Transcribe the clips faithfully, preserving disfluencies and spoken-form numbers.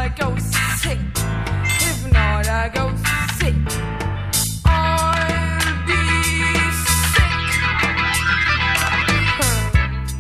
I go sick. If not, I go sick. I'll be sick. Huh.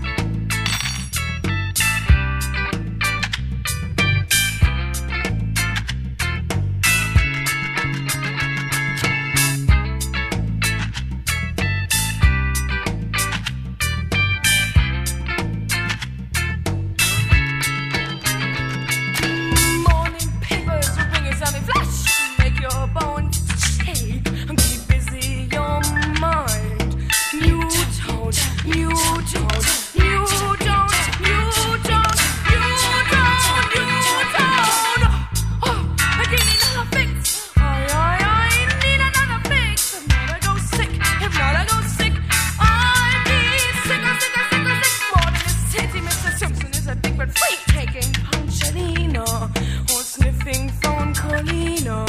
Morning papers with ringers on the flash. Make your bones shake. Keep busy your mind. You don't, you don't, you don't, you don't, you don't, you don't. Oh, I need another fix. I, I, I need another fix. If not, I go sick. If not, I go sick. I need sicker, sicker, sicker, sick. More than a city, Mister Simpson is a big red freak taking Punchalina or sniffing phone Colina.